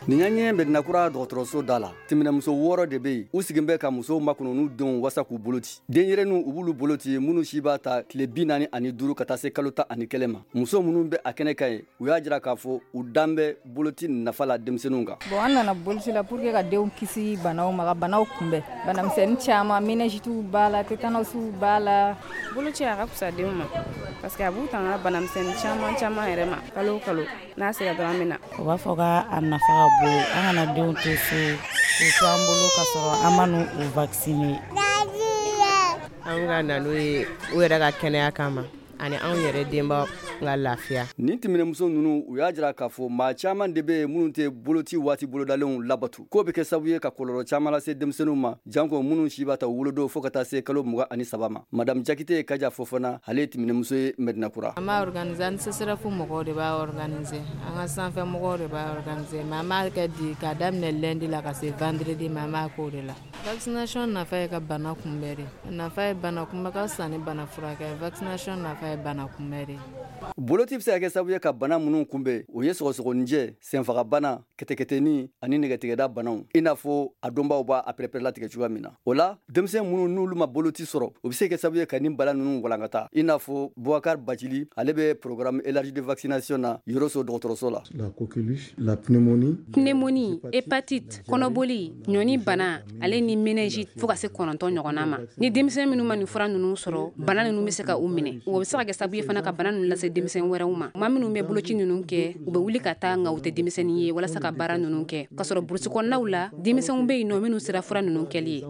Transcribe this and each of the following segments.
Nin y'an ye Mɛdinakura dɔgɔtɔrɔso da la. Tɛmɛnɛmuso 6 de bɛ yen. U sigin bɛ ka musow makɔnɔ n'u denw wasa k'u bolo ci. Denyɛrɛninw u b'ulu bolo ci minnu si b'a ta tile 45 ka taa se kalo 11 ma. Muso minnu bɛ a kɛnɛ kan ye, u y'a jira k'a fɔ u dan bɛ boloci nafa la denmisɛnninw kan. Bon an nana boloci la pour que ka denw kisi banaw ma, ka banaw kunbɛn. Banamisɛnnin caman, méningite b'a la, tétanos b'a la. Boloci a ka fisa denw ma parce que a b'u tanga banamisɛnnin caman yɛrɛ ma kalo kalo n'a sera dɔrɔn min na. O b'a fɔ k'a nafa ka bon, an kana denw to so k'u to an bolo ka sɔrɔ an ma n'u vacciner. An ka na n'o ye u yɛrɛ ka kɛnɛya kama ani anw yɛrɛ denbaw ka lafiya. Nin tɛmɛnɛmuso ninnu u y'a jira k'a fɔ maa caman de bɛ minnu tɛ boloci waati bolodalenw labatu. K'o bɛ kɛ sababu ye ka kɔlɔlɔ caman lase denmisɛnninw ma, janko minnu si b'a ta wolodo fo ka taa se kalo 23 ma. Madame Jakite Kaja Fofana, ale ye tɛmɛnɛmuso ye Mɛdinakura. An b'a organiser, an CSREF mɔgɔw de b'a organiser, an ka sanfɛ mɔgɔw de b'a organiser, mais an b'a kɛ di k'a daminɛ lundi la ka se vendredi ma, an b'a k'o de la. Vaccination nafa ye ka bana kunbɛn de. Nafa ye bana kunbɛn ka fisa ni bana furakɛ. Vaccination nafa ye bana kunbɛn de. Boloci bɛ se ka kɛ sababu ye ka bana minnu kunbɛn, o ye sɔgɔsɔgɔnijɛ, senfagabana, kɛtɛkɛtɛni ani nɛgɛtigɛda banaw. I n'a fɔ a dɔnbaw b'a a pɛrɛpɛrɛ latigɛ cogoya min na. O la, denmisɛn minnu n'olu ma boloci sɔrɔ, o bɛ se ka kɛ sababu ye ka nin bana ninnu walankata. I n'a fɔ Boubacar Badjili, ale bɛ programme élargi de vaccination na Yoroso dɔgɔtɔrɔso la. La coqueluche, la pneumonie, hépatite, kɔnɔboli, ɲɔni bana, ale ni méningite fo ka se 9 ɲɔgɔnna ma. Ni denmisɛn minnu ma nin fura ninnu sɔrɔ, bana ninnu bɛ se ka u minɛ. O bɛ se ka kɛ sababu ye fana ka bana ninnu lase denmisɛn wɛrɛw ma. Maa minnu bɛ boloci ninnu kɛ, u bɛ wuli ka taa nka u tɛ denmisɛnnin ye walasa ka baara ninnu kɛ. Ka sɔrɔ burusi kɔnɔnaw la, denmisɛnw bɛ yen nɔ minnu sera fura ninnu kɛli ye.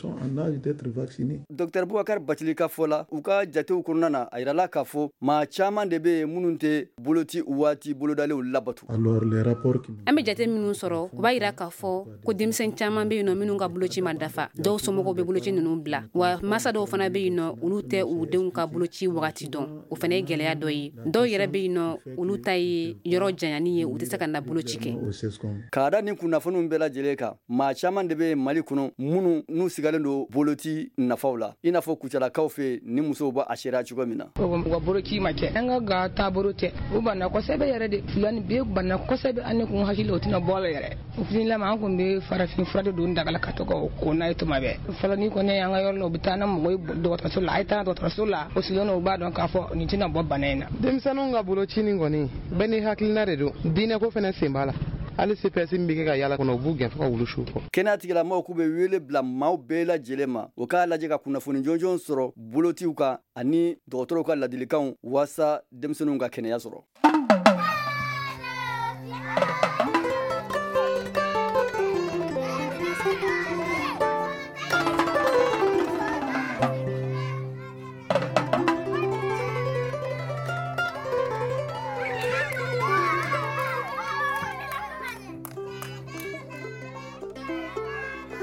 Dr Boubacar Badjili ka fɔ la, u ka jatew kɔnɔna na, a yirala k'a fɔ maa caman de bɛ yen minnu tɛ boloci waati bolodalenw labatu. An bɛ jate minnu sɔrɔ, u b'a jira k'a fɔ ko denmisɛn caman bɛ yen nɔ minnu ka boloci ma dafa. Dɔw somɔgɔw bɛ boloci ninnu bila, wa masa dɔw fana bɛ yen nɔ olu tɛ u denw ka boloci wagati dɔn. O fana ye gɛlɛya dɔ ye. Dɔw yɛrɛ bɛ yen nɔ olu ta ye yɔrɔ janyani ye, u tɛ se ka na boloci kɛ. K'a da nin kunnafoniw bɛɛ lajɛlen kan, maa caman de bɛ Mali kɔnɔ minnu n'u sigalen don boloci nafaw la. I n'a fɔ Kucalakaw fɛ ni musow b'a sariya cogo min na. U ka boloci ma kɛ, an ka ga taabolo tɛ. U banna kosɛbɛ yɛrɛ de. Filani bɛ banna kosɛbɛ, an kun hakili o tɛna bɔ la yɛrɛ. O finilama an kun bɛ farafin fura de don dagala ka to ko n'a ye tuma bɛɛ. Fɔlɔ ni kɔni an ka yɔrɔ la u bɛ taa na mɔgɔ ye dɔgɔtɔrɔso la, a ye taa dɔgɔtɔrɔso la, o sigilen u b'a dɔn k'a fɔ nin tɛna bɔ bana in na. Denmisɛnninw ka boloci nin kɔni bɛɛ ni hakilina de don. Diinɛ ko fana sen b'a la. Hali CPS min bɛ kɛ ka yala kɔnɔ u b'u gɛn fɔ ka wulu su kɔ. Kɛnɛya tigilamɔgɔw k'u bɛ wele bila maaw bɛɛ lajɛlen ma, o k'a lajɛ ka kunnafoni jɔnjɔn sɔrɔ bolociw kan ani dɔgɔtɔrɔw ka ladilikanw walasa denmisɛnninw ka kɛnɛya sɔrɔ.